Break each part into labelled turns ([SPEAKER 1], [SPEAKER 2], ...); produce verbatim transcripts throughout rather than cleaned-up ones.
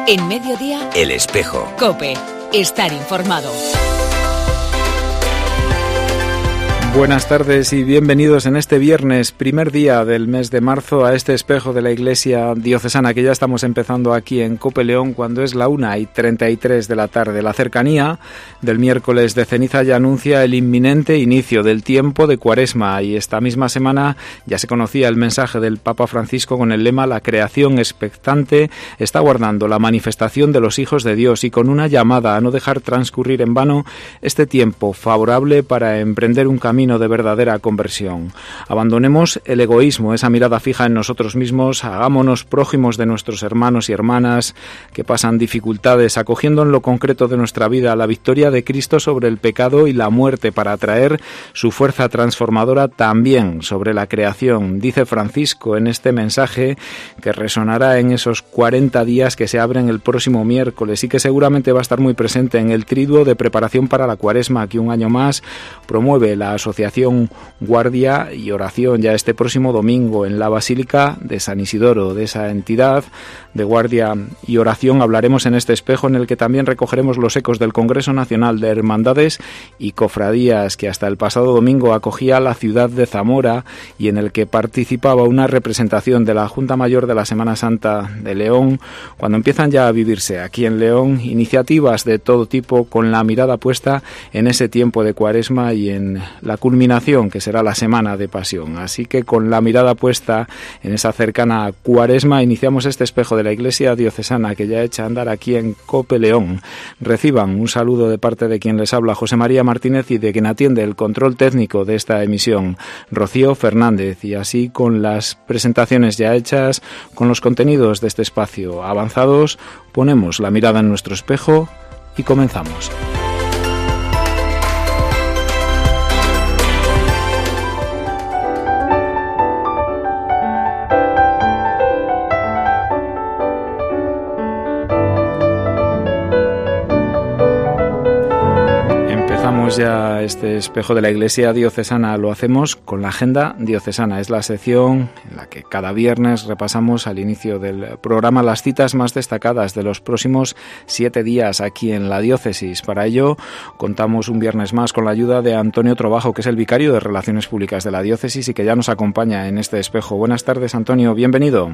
[SPEAKER 1] En Mediodía,
[SPEAKER 2] El Espejo.
[SPEAKER 1] COPE. Estar informado.
[SPEAKER 3] Buenas tardes y bienvenidos en este viernes, primer día del mes de marzo, a este espejo de la Iglesia Diocesana que ya estamos empezando aquí en COPE León cuando es la una y treinta y tres de la tarde. La cercanía del miércoles de ceniza ya anuncia el inminente inicio del tiempo de Cuaresma, y esta misma semana ya se conocía el mensaje del Papa Francisco con el lema "La creación expectante está aguardando la manifestación de los hijos de Dios", y con una llamada a no dejar transcurrir en vano este tiempo favorable para emprender un camino de verdadera conversión. Abandonemos el egoísmo, esa mirada fija en nosotros mismos, hagámonos prójimos de nuestros hermanos y hermanas que pasan dificultades, acogiendo en lo concreto de nuestra vida la victoria de Cristo sobre el pecado y la muerte para atraer su fuerza transformadora también sobre la creación. Dice Francisco en este mensaje que resonará en esos cuarenta días que se abren el próximo miércoles y que seguramente va a estar muy presente en el triduo de preparación para la Cuaresma que un año más promueve la Asociación Guardia y Oración ya este próximo domingo en la Basílica de San Isidoro. De esa entidad de Guardia y Oración hablaremos en este espejo, en el que también recogeremos los ecos del Congreso Nacional de Hermandades y Cofradías que hasta el pasado domingo acogía la ciudad de Zamora y en el que participaba una representación de la Junta Mayor de la Semana Santa de León, cuando empiezan ya a vivirse aquí en León iniciativas de todo tipo con la mirada puesta en ese tiempo de Cuaresma y en la culminación que será la Semana de Pasión. Así que con la mirada puesta en esa cercana Cuaresma iniciamos este espejo de la Iglesia Diocesana que ya echa a andar aquí en COPE León. Reciban un saludo de parte de quien les habla, José María Martínez, y de quien atiende el control técnico de esta emisión, Rocío Fernández. Y así, con las presentaciones ya hechas, con los contenidos de este espacio avanzados, ponemos la mirada en nuestro espejo y comenzamos. Ya este espejo de la Iglesia Diocesana lo hacemos con la Agenda Diocesana. Es la sección en la que cada viernes repasamos al inicio del programa las citas más destacadas de los próximos siete días aquí en la diócesis. Para ello contamos un viernes más con la ayuda de Antonio Trobajo, que es el vicario de Relaciones Públicas de la diócesis y que ya nos acompaña en este espejo. Buenas tardes, Antonio, bienvenido.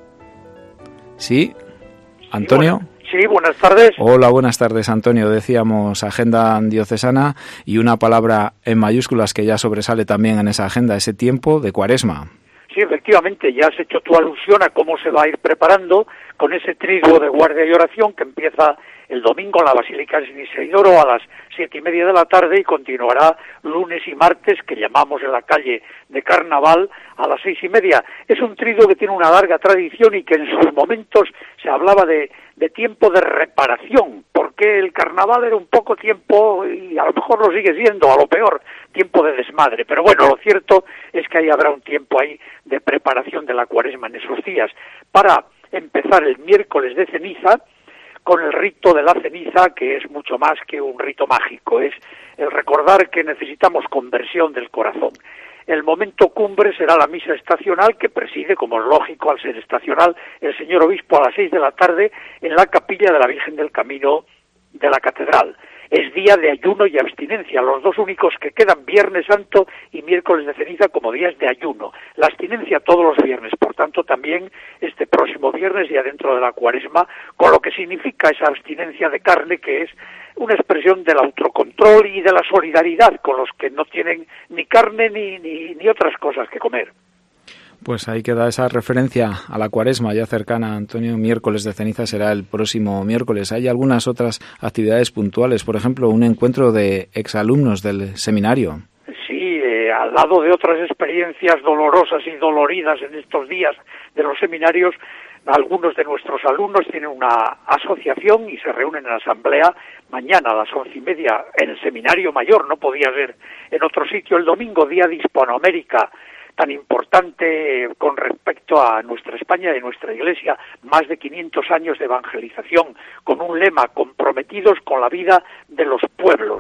[SPEAKER 3] ¿Sí? ¿Antonio?
[SPEAKER 4] Sí, bueno. Sí, buenas tardes.
[SPEAKER 3] Hola, buenas tardes, Antonio. Decíamos Agenda Diocesana y una palabra en mayúsculas que ya sobresale también en esa agenda, ese tiempo de Cuaresma.
[SPEAKER 4] Sí, efectivamente, ya has hecho tu alusión a cómo se va a ir preparando con ese triduo de guardia y oración que empieza el domingo en la Basílica de San Isidoro a las siete y media de la tarde y continuará lunes y martes, que llamamos en la calle de Carnaval, a las seis y media. Es un triduo que tiene una larga tradición y que en sus momentos se hablaba de, de tiempo de reparación, porque el Carnaval era un poco tiempo, y a lo mejor lo sigue siendo, a lo peor, tiempo de desmadre. Pero bueno, lo cierto es que ahí habrá un tiempo ahí de preparación de la Cuaresma en esos días, para empezar el miércoles de ceniza, con el rito de la ceniza, que es mucho más que un rito mágico, es el recordar que necesitamos conversión del corazón. El momento cumbre será la misa estacional que preside, como es lógico al ser estacional, el señor obispo a las seis de la tarde en la capilla de la Virgen del Camino de la Catedral. Es día de ayuno y abstinencia, los dos únicos que quedan, Viernes Santo y miércoles de ceniza, como días de ayuno. La abstinencia todos los viernes, por tanto también este próximo viernes, ya dentro de la Cuaresma, con lo que significa esa abstinencia de carne, que es una expresión del autocontrol y de la solidaridad con los que no tienen ni carne ni, ni, ni otras cosas que comer.
[SPEAKER 3] Pues ahí queda esa referencia a la Cuaresma ya cercana, Antonio. Miércoles de ceniza será el próximo miércoles. Hay algunas otras actividades puntuales, por ejemplo, un encuentro de exalumnos del seminario.
[SPEAKER 4] Sí, eh, al lado de otras experiencias dolorosas y doloridas en estos días de los seminarios, algunos de nuestros alumnos tienen una asociación y se reúnen en asamblea mañana a las once y media en el Seminario Mayor. No podía ser en otro sitio. El domingo, día de Hispanoamérica, tan importante con respecto a nuestra España y nuestra Iglesia, más de quinientos años de evangelización, con un lema: comprometidos con la vida de los pueblos.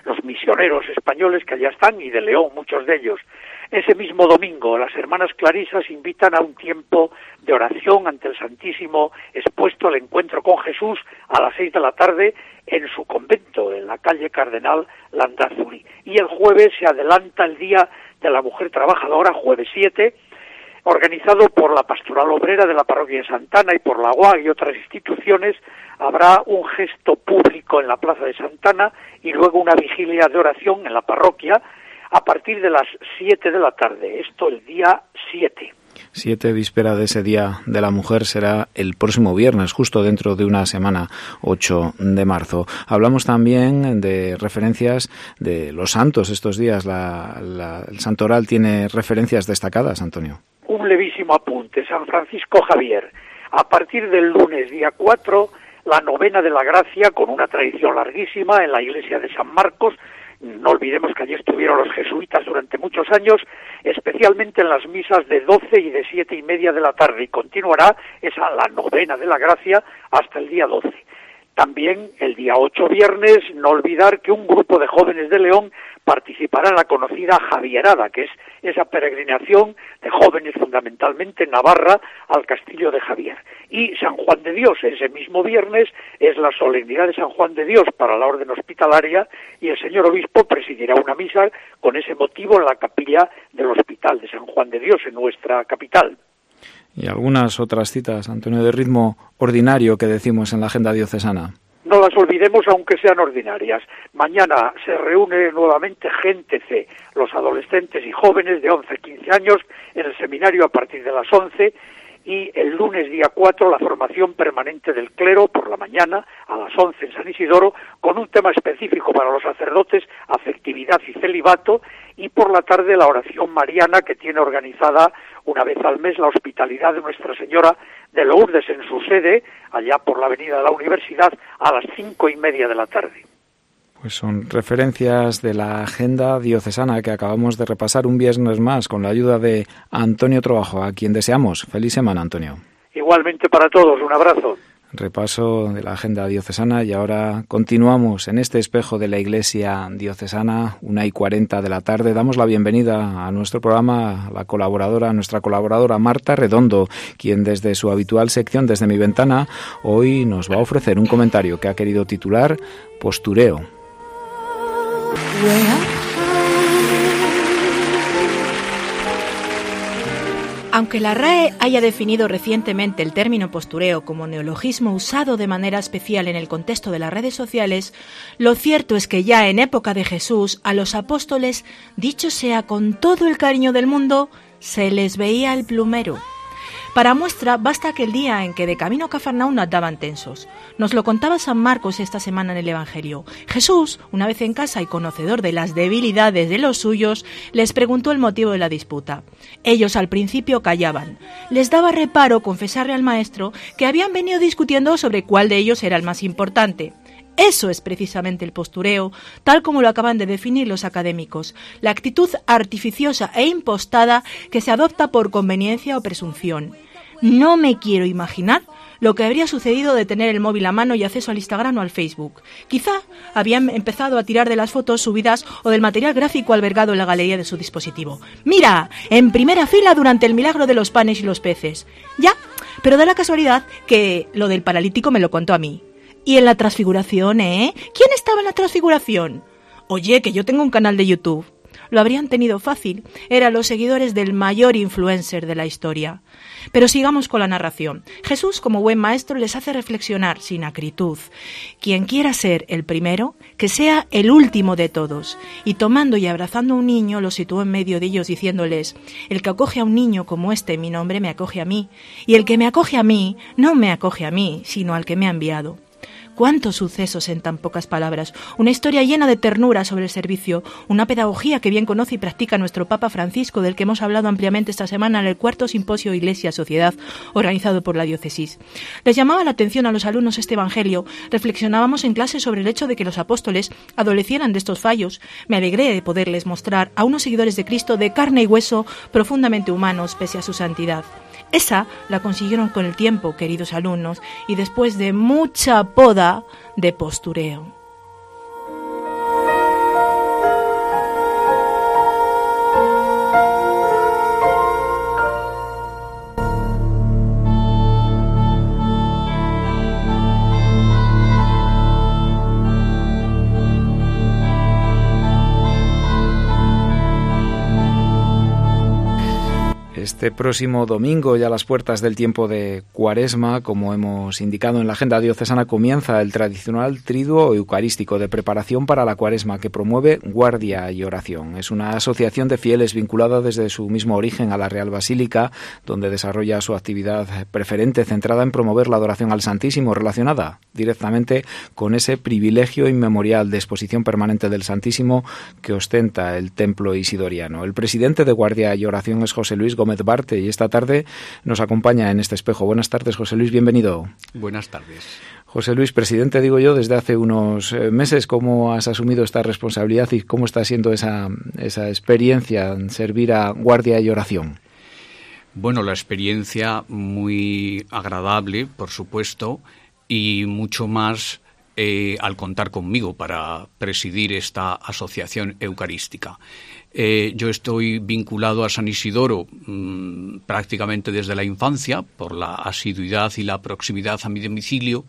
[SPEAKER 4] los misioneros españoles que allá están, y de León, muchos de ellos. Ese mismo domingo, las hermanas clarisas invitan a un tiempo de oración ante el Santísimo expuesto al encuentro con Jesús a las seis de la tarde en su convento, en la calle Cardenal Landázuri. Y el jueves se adelanta el Día de la Mujer Trabajadora, jueves siete, organizado por la Pastoral Obrera de la Parroquia de Santana y por la U A C y otras instituciones. Habrá un gesto público en la Plaza de Santana y luego una vigilia de oración en la parroquia a partir de las siete de la tarde, esto el día siete.
[SPEAKER 3] Siete, víspera de ese Día de la Mujer, será el próximo viernes, justo dentro de una semana, ocho de marzo. Hablamos también de referencias de los santos estos días. La, la, el santoral tiene referencias destacadas, Antonio.
[SPEAKER 4] Un levísimo apunte, San Francisco Javier. A partir del lunes, día cuatro, la novena de la gracia, con una tradición larguísima en la iglesia de San Marcos. No olvidemos que allí estuvieron los jesuitas durante muchos años, especialmente en las misas de doce y de siete y media de la tarde, y continuará esa la novena de la gracia hasta el día doce. También el día ocho, viernes, no olvidar que un grupo de jóvenes de León participará en la conocida Javierada, que es esa peregrinación de jóvenes fundamentalmente en Navarra al castillo de Javier. Y San Juan de Dios, ese mismo viernes, es la solemnidad de San Juan de Dios para la orden hospitalaria, y el señor obispo presidirá una misa con ese motivo en la capilla del Hospital de San Juan de Dios, en nuestra capital.
[SPEAKER 3] Y algunas otras citas, Antonio, de ritmo ordinario que decimos en la agenda diocesana.
[SPEAKER 4] No las olvidemos, aunque sean ordinarias. Mañana se reúne nuevamente Gente C, los adolescentes y jóvenes de once a quince años, en el seminario a partir de las once, y el lunes día cuatro la formación permanente del clero por la mañana a las once en San Isidoro, con un tema específico para los sacerdotes, afectividad y celibato, y por la tarde la oración mariana, que tiene organizada una vez al mes la hospitalidad de Nuestra Señora de Lourdes en su sede, allá por la avenida de la Universidad, a las cinco y media de la tarde.
[SPEAKER 3] Pues son referencias de la agenda diocesana que acabamos de repasar un viernes más con la ayuda de Antonio Trabajo, a quien deseamos feliz semana, Antonio.
[SPEAKER 4] Igualmente para todos, un abrazo.
[SPEAKER 3] Repaso de la agenda diocesana, y ahora continuamos en este espejo de la Iglesia diocesana, una y cuarenta de la tarde. Damos la bienvenida a nuestro programa a la colaboradora, a nuestra colaboradora Marta Redondo, quien desde su habitual sección Desde mi ventana hoy nos va a ofrecer un comentario que ha querido titular Postureo.
[SPEAKER 2] Aunque la R A E haya definido recientemente el término postureo como neologismo usado de manera especial en el contexto de las redes sociales, lo cierto es que ya en época de Jesús a los apóstoles, dicho sea con todo el cariño del mundo, se les veía el plumero. Para muestra, basta que el día en que de camino a Cafarnaúm andaban tensos. Nos lo contaba San Marcos esta semana en el Evangelio. Jesús, una vez en casa y conocedor de las debilidades de los suyos, les preguntó el motivo de la disputa. Ellos al principio callaban. Les daba reparo confesarle al maestro que habían venido discutiendo sobre cuál de ellos era el más importante. Eso es precisamente el postureo, tal como lo acaban de definir los académicos, la actitud artificiosa e impostada que se adopta por conveniencia o presunción. No me quiero imaginar lo que habría sucedido de tener el móvil a mano y acceso al Instagram o al Facebook. Quizá habían empezado a tirar de las fotos subidas o del material gráfico albergado en la galería de su dispositivo. ¡Mira! En primera fila durante el milagro de los panes y los peces. Ya, pero da la casualidad que lo del paralítico me lo contó a mí. Y en la transfiguración, ¿eh? ¿Quién estaba en la transfiguración? Oye, que yo tengo un canal de YouTube. Lo habrían tenido fácil. Eran los seguidores del mayor influencer de la historia. Pero sigamos con la narración. Jesús, como buen maestro, les hace reflexionar sin acritud. Quien quiera ser el primero, que sea el último de todos. Y tomando y abrazando a un niño, lo situó en medio de ellos diciéndoles: el que acoge a un niño como este en mi nombre, me acoge a mí. Y el que me acoge a mí, no me acoge a mí, sino al que me ha enviado. Cuántos sucesos en tan pocas palabras, una historia llena de ternura sobre el servicio, una pedagogía que bien conoce y practica nuestro Papa Francisco, del que hemos hablado ampliamente esta semana en el cuarto simposio Iglesia-Sociedad organizado por la diócesis. Les llamaba la atención a los alumnos este evangelio, reflexionábamos en clase sobre el hecho de que los apóstoles adolecieran de estos fallos. Me alegré de poderles mostrar a unos seguidores de Cristo de carne y hueso, profundamente humanos pese a su santidad. Esa la consiguieron con el tiempo, queridos alumnos, y después de mucha poda de postureo.
[SPEAKER 3] Este próximo domingo, ya a las puertas del tiempo de Cuaresma, como hemos indicado en la agenda diocesana, comienza el tradicional triduo eucarístico de preparación para la Cuaresma que promueve Guardia y Oración. Es una asociación de fieles vinculada desde su mismo origen a la Real Basílica, donde desarrolla su actividad preferente centrada en promover la adoración al Santísimo, relacionada directamente con ese privilegio inmemorial de exposición permanente del Santísimo que ostenta el templo isidoriano. El presidente de Guardia y Oración es José Luis Gómez Barte y esta tarde nos acompaña en este espejo. Buenas tardes, José Luis, bienvenido.
[SPEAKER 5] Buenas tardes.
[SPEAKER 3] José Luis, presidente, digo yo, desde hace unos meses, ¿cómo has asumido esta responsabilidad y cómo está siendo esa, esa experiencia en servir a Guardia y Oración?
[SPEAKER 5] Bueno, la experiencia muy agradable, por supuesto, y mucho más eh, al contar conmigo para presidir esta asociación eucarística. Eh, yo estoy vinculado a San Isidoro mmm, prácticamente desde la infancia por la asiduidad y la proximidad a mi domicilio,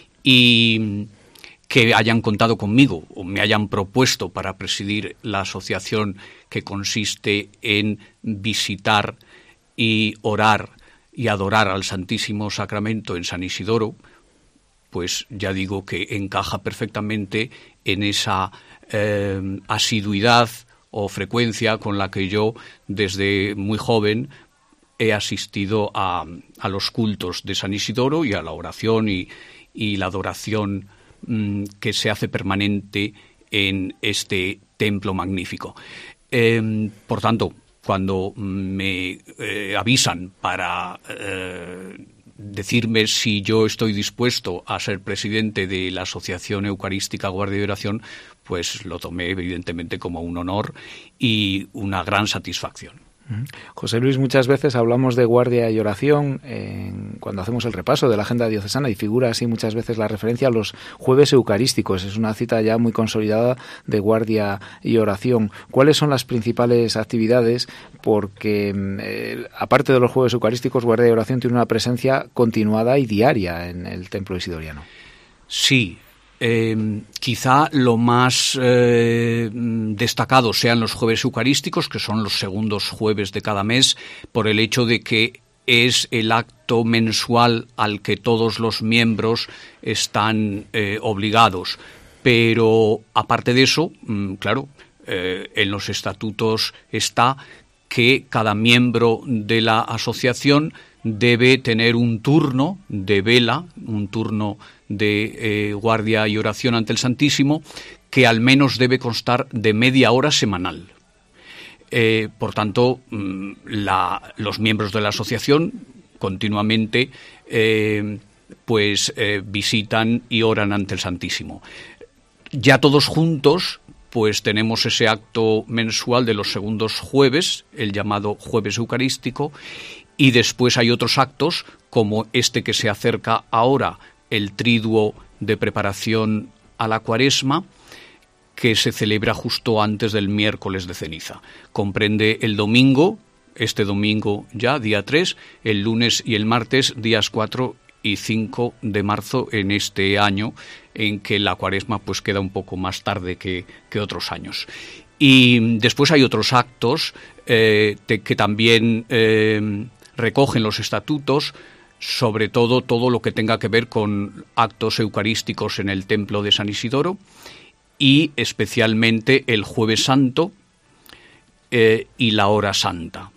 [SPEAKER 5] y que hayan contado conmigo o me hayan propuesto para presidir la asociación, que consiste en visitar y orar y adorar al Santísimo Sacramento en San Isidoro, pues ya digo que encaja perfectamente en esa eh, asiduidad o frecuencia con la que yo desde muy joven he asistido a, a los cultos de San Isidoro y a la oración y, y la adoración mmm, que se hace permanente en este templo magnífico. Eh, por tanto, cuando me eh, avisan para eh, decirme si yo estoy dispuesto a ser presidente de la Asociación Eucarística Guardia y Oración, pues lo tomé evidentemente como un honor y una gran satisfacción.
[SPEAKER 3] José Luis, muchas veces hablamos de guardia y oración eh, cuando hacemos el repaso de la agenda diocesana y figura así muchas veces la referencia a los jueves eucarísticos. Es una cita ya muy consolidada de guardia y oración. ¿Cuáles son las principales actividades? Porque eh, aparte de los jueves eucarísticos, guardia y oración tiene una presencia continuada y diaria en el templo isidoriano.
[SPEAKER 5] Sí. Eh, quizá lo más eh, destacado sean los jueves eucarísticos, que son los segundos jueves de cada mes, por el hecho de que es el acto mensual al que todos los miembros están eh, obligados. Pero aparte de eso, mm, claro, eh, en los estatutos está que cada miembro de la asociación debe tener un turno de vela, un turno de eh, guardia y oración ante el Santísimo, que al menos debe constar de media hora semanal. Eh, por tanto, la, los miembros de la asociación continuamente eh, pues eh, visitan y oran ante el Santísimo. Ya todos juntos, pues tenemos ese acto mensual de los segundos jueves, el llamado jueves eucarístico, y después hay otros actos, como este que se acerca ahora, el triduo de preparación a la Cuaresma, que se celebra justo antes del miércoles de ceniza. Comprende el domingo, este domingo ya, día tres, el lunes y el martes, días cuatro y cinco de marzo en este año, en que la Cuaresma pues queda un poco más tarde que, que otros años. Y después hay otros actos eh, de, que también eh, recogen los estatutos, sobre todo todo lo que tenga que ver con actos eucarísticos en el templo de San Isidoro y especialmente el Jueves Santo eh, y la Hora Santa.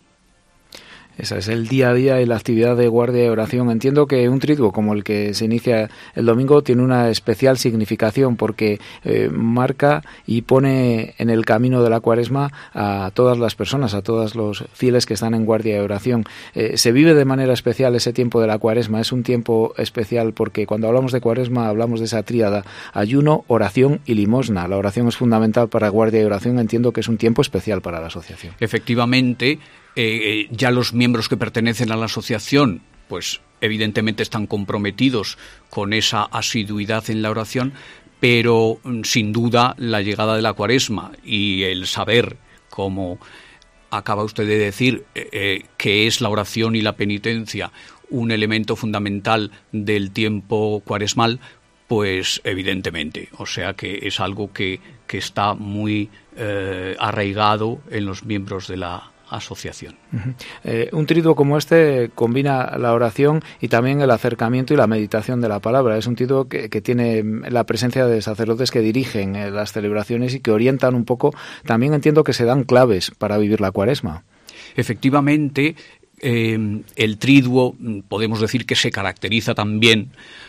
[SPEAKER 3] Ese es el día a día y la actividad de guardia y oración. Entiendo que un triduo como el que se inicia el domingo tiene una especial significación porque eh, marca y pone en el camino de la Cuaresma a todas las personas, a todos los fieles que están en guardia y oración. Eh, se vive de manera especial ese tiempo de la Cuaresma. Es un tiempo especial porque cuando hablamos de Cuaresma hablamos de esa tríada: ayuno, oración y limosna. La oración es fundamental para guardia y oración. Entiendo que es un tiempo especial para la asociación.
[SPEAKER 5] Efectivamente, Eh, ya los miembros que pertenecen a la asociación, pues evidentemente están comprometidos con esa asiduidad en la oración, pero sin duda la llegada de la Cuaresma y el saber, como acaba usted de decir, eh, eh, que es la oración y la penitencia un elemento fundamental del tiempo cuaresmal, pues evidentemente, o sea que es algo que, que está muy eh, arraigado en los miembros de la asociación.
[SPEAKER 3] Uh-huh. Eh, un triduo como este combina la oración y también el acercamiento y la meditación de la palabra. Es un triduo que, que tiene la presencia de sacerdotes que dirigen eh, las celebraciones y que orientan un poco. También entiendo que se dan claves para vivir la Cuaresma.
[SPEAKER 5] Efectivamente, eh, el triduo podemos decir que se caracteriza también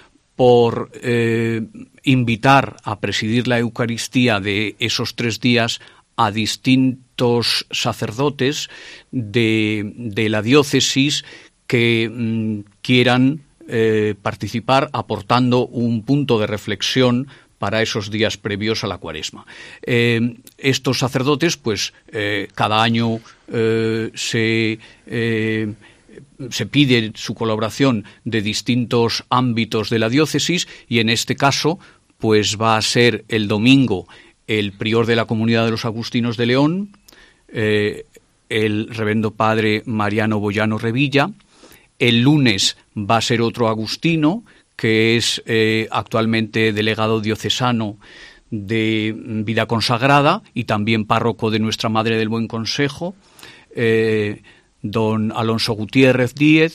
[SPEAKER 5] por eh, invitar a presidir la Eucaristía de esos tres días a distintos sacerdotes de, de la diócesis que mm, quieran eh, participar aportando un punto de reflexión para esos días previos a la Cuaresma. Eh, estos sacerdotes, pues, eh, cada año eh, se... Eh, se pide su colaboración de distintos ámbitos de la diócesis y en este caso pues va a ser el domingo el prior de la Comunidad de los Agustinos de León, eh, el reverendo padre Mariano Boyano Revilla. El lunes va a ser otro agustino que es eh, actualmente delegado diocesano de Vida Consagrada y también párroco de Nuestra Madre del Buen Consejo, eh, don Alonso Gutiérrez Díez,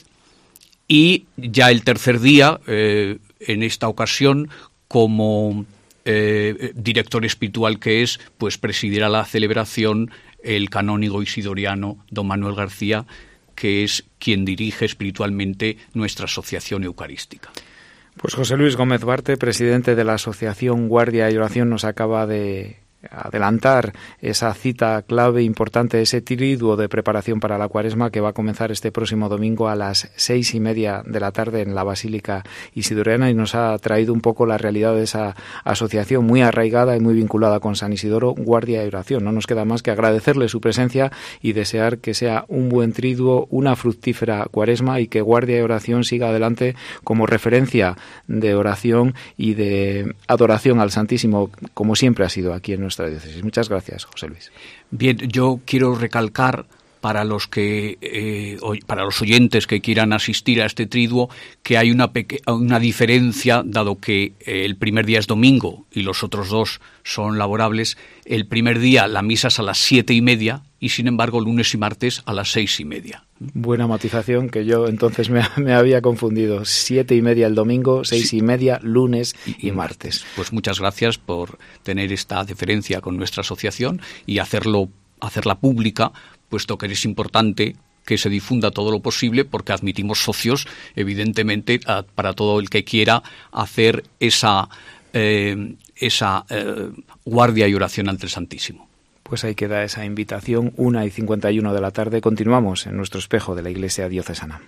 [SPEAKER 5] y ya el tercer día, eh, en esta ocasión, como eh, director espiritual que es, pues presidirá la celebración el canónigo isidoriano don Manuel García, que es quien dirige espiritualmente nuestra asociación eucarística.
[SPEAKER 3] Pues José Luis Gómez Barte, presidente de la Asociación Guardia y Oración, nos acaba de adelantar esa cita clave importante, ese triduo de preparación para la Cuaresma que va a comenzar este próximo domingo a las seis y media de la tarde en la Basílica Isidoriana, y nos ha traído un poco la realidad de esa asociación muy arraigada y muy vinculada con San Isidoro, Guardia y Oración. No nos queda más que agradecerle su presencia y desear que sea un buen triduo, una fructífera Cuaresma, y que Guardia y Oración siga adelante como referencia de oración y de adoración al Santísimo, como siempre ha sido aquí en nuestra diócesis. Muchas gracias, José Luis.
[SPEAKER 5] Bien, yo quiero recalcar para los que eh, para los oyentes que quieran asistir a este triduo que hay una peque- una diferencia, dado que eh, el primer día es domingo y los otros dos son laborables. El primer día la misa es a las siete y media y sin embargo lunes y martes a las seis y media.
[SPEAKER 3] Buena matización, que yo entonces me, me había confundido. Siete y media el domingo, seis sí. y media lunes y, y martes.
[SPEAKER 5] Pues muchas gracias por tener esta deferencia con nuestra asociación y hacerlo, hacerla pública, puesto que es importante que se difunda todo lo posible, porque admitimos socios, evidentemente, a, para todo el que quiera hacer esa, eh, esa eh, guardia y oración ante el Santísimo.
[SPEAKER 3] Pues ahí queda esa invitación, una y cincuenta y uno de la tarde. Continuamos en nuestro espejo de la Iglesia Diocesana.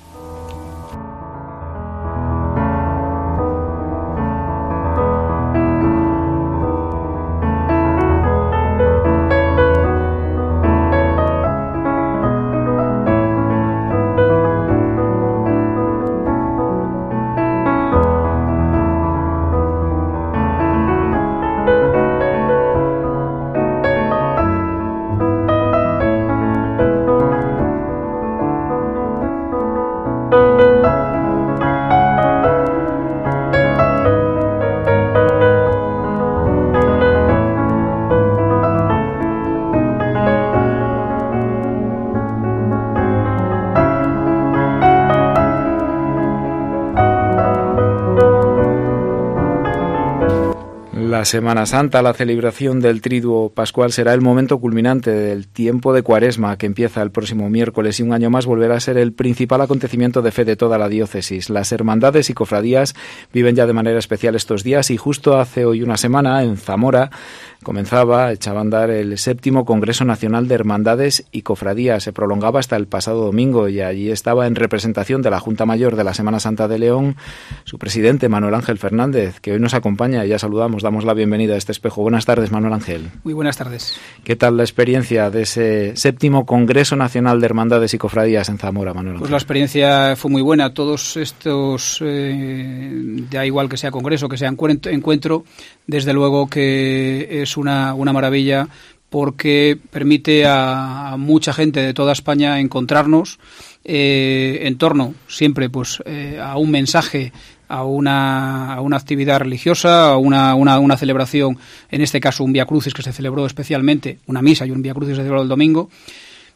[SPEAKER 3] La Semana Santa, la celebración del Triduo Pascual, será el momento culminante del tiempo de Cuaresma que empieza el próximo miércoles, y un año más volverá a ser el principal acontecimiento de fe de toda la diócesis. Las hermandades y cofradías viven ya de manera especial estos días, y justo hace hoy una semana en Zamora comenzaba, echaba a andar el séptimo Congreso Nacional de Hermandades y Cofradías. Se prolongaba hasta el pasado domingo y allí estaba en representación de la Junta Mayor de la Semana Santa de León su presidente Manuel Ángel Fernández, que hoy nos acompaña y ya saludamos, damos la bienvenida a este espejo. Buenas tardes, Manuel Ángel.
[SPEAKER 6] Muy buenas tardes.
[SPEAKER 3] ¿Qué tal la experiencia de ese séptimo Congreso Nacional de Hermandades y Cofradías en Zamora, Manuel Ángel?
[SPEAKER 6] Pues la experiencia fue muy buena. Todos estos, eh, da igual que sea congreso, que sea encuentro, desde luego que es una, una maravilla, porque permite a, a mucha gente de toda España encontrarnos eh, en torno siempre pues eh, a un mensaje, a una, a una actividad religiosa, a una, una, una celebración, en este caso un Vía Crucis que se celebró especialmente, una misa y un Vía Crucis se celebró el domingo,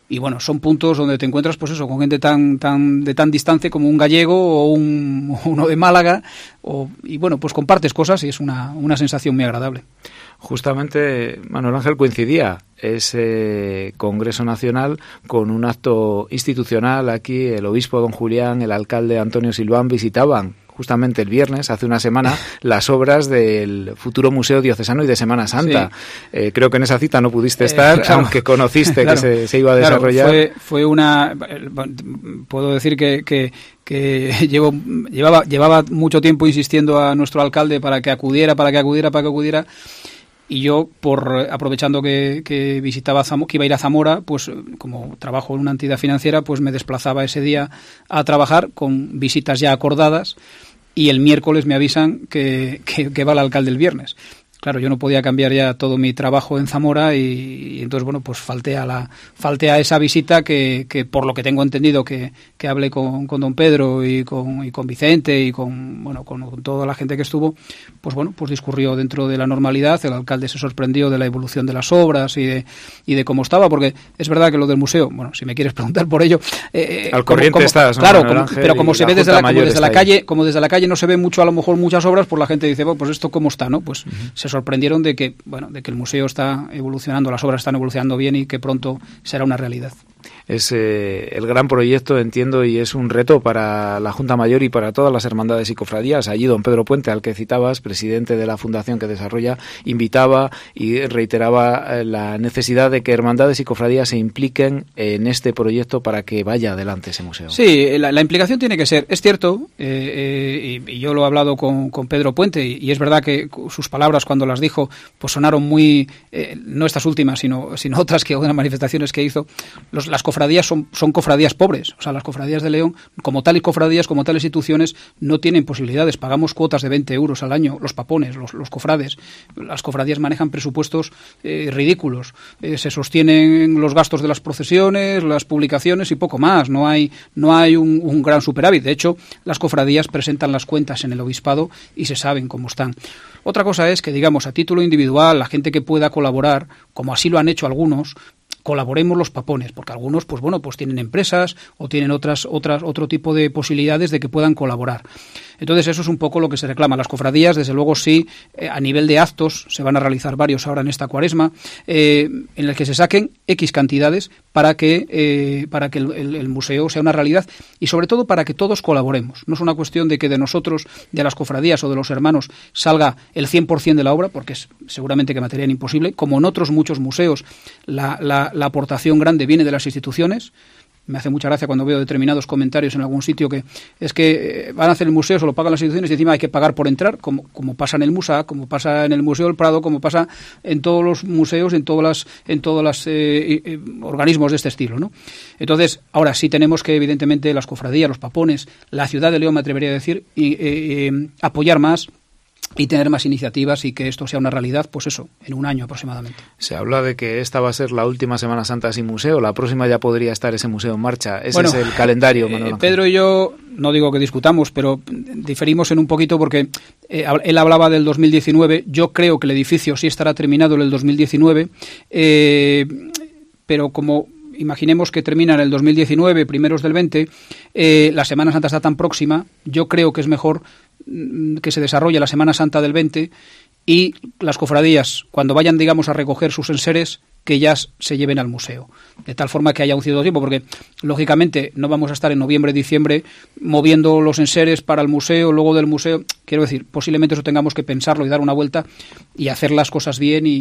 [SPEAKER 6] y bueno, son puntos donde te encuentras pues eso, con gente tan tan de tan distante como un gallego o un, uno de Málaga, o, y bueno, pues compartes cosas y es una, una sensación muy agradable.
[SPEAKER 3] Justamente, Manuel Ángel, coincidía ese Congreso Nacional con un acto institucional. Aquí el obispo don Julián, el alcalde Antonio Silván visitaban justamente el viernes, hace una semana, las obras del futuro Museo Diocesano y de Semana Santa. Sí. Eh, creo que en esa cita no pudiste estar, eh, claro, aunque conociste claro, que se, se iba a desarrollar.
[SPEAKER 6] Claro, fue, fue una... Puedo decir que... que que llevo, llevaba, llevaba mucho tiempo insistiendo a nuestro alcalde para que acudiera, para que acudiera, para que acudiera, y yo, por aprovechando que, que visitaba Zamora, que iba a ir a Zamora, pues como trabajo en una entidad financiera, pues me desplazaba ese día a trabajar con visitas ya acordadas, y el miércoles me avisan que, que, que va el alcalde el viernes. Claro, yo no podía cambiar ya todo mi trabajo en Zamora y, y entonces, bueno, pues falté a la falté a esa visita que, que por lo que tengo entendido que, que hablé con, con don Pedro y con, y con Vicente y con, bueno, con, con toda la gente que estuvo, pues bueno, pues discurrió dentro de la normalidad. El alcalde se sorprendió de la evolución de las obras y de, y de cómo estaba, porque es verdad que lo del museo, bueno, si me quieres preguntar por ello...
[SPEAKER 3] Eh, Al corriente
[SPEAKER 6] como,
[SPEAKER 3] estás, ¿no?
[SPEAKER 6] Claro, como, pero como se ve desde la, como desde la calle, como desde la calle no se ve mucho, a lo mejor muchas obras, pues la gente dice, bueno, pues esto cómo está, ¿no? Pues uh-huh. se sorprendieron de que, bueno, de que el museo está evolucionando, las obras están evolucionando bien y que pronto será una realidad.
[SPEAKER 3] Es eh, el gran proyecto, entiendo, y es un reto para la Junta Mayor y para todas las hermandades y cofradías. Allí don Pedro Puente, al que citabas, presidente de la fundación que desarrolla, invitaba y reiteraba la necesidad de que hermandades y cofradías se impliquen en este proyecto para que vaya adelante ese museo.
[SPEAKER 6] Sí, la, la implicación tiene que ser, es cierto, eh, eh, y, y yo lo he hablado con, con Pedro Puente, y, y es verdad que sus palabras cuando las dijo, pues sonaron muy, eh, no estas últimas, sino, sino otras que otras manifestaciones que hizo. Los, las cofradías son, son cofradías pobres, o sea, las cofradías de León, como tales cofradías, como tales instituciones, no tienen posibilidades, pagamos cuotas de veinte euros al año, los papones, los, los cofrades, las cofradías manejan presupuestos eh, ridículos, eh, se sostienen los gastos de las procesiones, las publicaciones y poco más, no hay, no hay un, un gran superávit. De hecho, las cofradías presentan las cuentas en el obispado y se saben cómo están. Otra cosa es que, digamos, a título individual, la gente que pueda colaborar, como así lo han hecho algunos, colaboremos los papones, porque algunos, pues bueno, pues tienen empresas o tienen otras, otras, otro tipo de posibilidades de que puedan colaborar. Entonces, eso es un poco lo que se reclama. Las cofradías, desde luego, sí, eh, a nivel de actos, se van a realizar varios ahora en esta cuaresma, eh, en el que se saquen X cantidades para que, eh, para que el, el, el museo sea una realidad y, sobre todo, para que todos colaboremos. No es una cuestión de que de nosotros, de las cofradías o de los hermanos, salga el cien por ciento de la obra, porque es seguramente que material imposible, como en otros muchos museos, la, la, la aportación grande viene de las instituciones. Me hace mucha gracia cuando veo determinados comentarios en algún sitio que es que van a hacer el museo, se lo pagan las instituciones y encima hay que pagar por entrar, como, como pasa en el Musa, como pasa en el Museo del Prado, como pasa en todos los museos, en todas las, en todos los eh, eh, organismos de este estilo, ¿no? Entonces, ahora sí tenemos que, evidentemente, las cofradías, los papones, la ciudad de León, me atrevería a decir, y eh, eh, apoyar más y tener más iniciativas y que esto sea una realidad, pues eso, en un año aproximadamente.
[SPEAKER 3] Se habla de que esta va a ser la última Semana Santa sin museo, la próxima ya podría estar ese museo en marcha. Ese bueno, es el calendario, Manuel Ángel.
[SPEAKER 6] Pedro y yo, no digo que discutamos, pero diferimos en un poquito porque eh, él hablaba del dos mil diecinueve, yo creo que el edificio sí estará terminado en el dos mil diecinueve, eh, pero como imaginemos que termina en el dos mil diecinueve, primeros del veinte, eh, la Semana Santa está tan próxima, yo creo que es mejor que se desarrolle la Semana Santa del veinte y las cofradías, cuando vayan, digamos, a recoger sus enseres, que ya se lleven al museo, de tal forma que haya un cierto tiempo, porque lógicamente no vamos a estar en noviembre, diciembre moviendo los enseres para el museo, luego del museo, quiero decir, posiblemente eso tengamos que pensarlo y dar una vuelta y hacer las cosas bien y,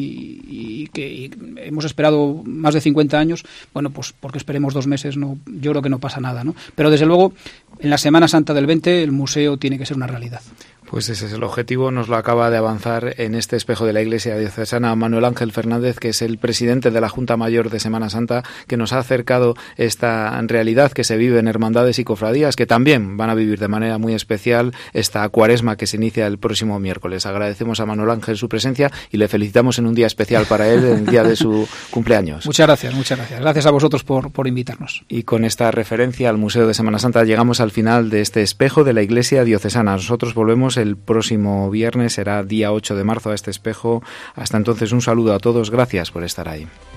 [SPEAKER 6] y que y hemos esperado más de cincuenta años, bueno, pues porque esperemos dos meses, no, yo creo que no pasa nada, ¿no? Pero desde luego, en la Semana Santa del veinte el museo tiene que ser una realidad.
[SPEAKER 3] Pues ese es el objetivo, nos lo acaba de avanzar en este espejo de la Iglesia Diocesana Manuel Ángel Fernández, que es el presidente de la Junta Mayor de Semana Santa, que nos ha acercado esta realidad que se vive en hermandades y cofradías, que también van a vivir de manera muy especial esta cuaresma que se inicia el próximo miércoles. Agradecemos a Manuel Ángel su presencia y le felicitamos en un día especial para él, en el día de su cumpleaños.
[SPEAKER 6] Muchas gracias, muchas gracias. Gracias a vosotros por, por invitarnos.
[SPEAKER 3] Y con esta referencia al Museo de Semana Santa llegamos al final de este espejo de la Iglesia Diocesana. Nosotros volvemos el próximo viernes, será día ocho de marzo a este espejo. Hasta entonces, un saludo a todos, gracias por estar ahí.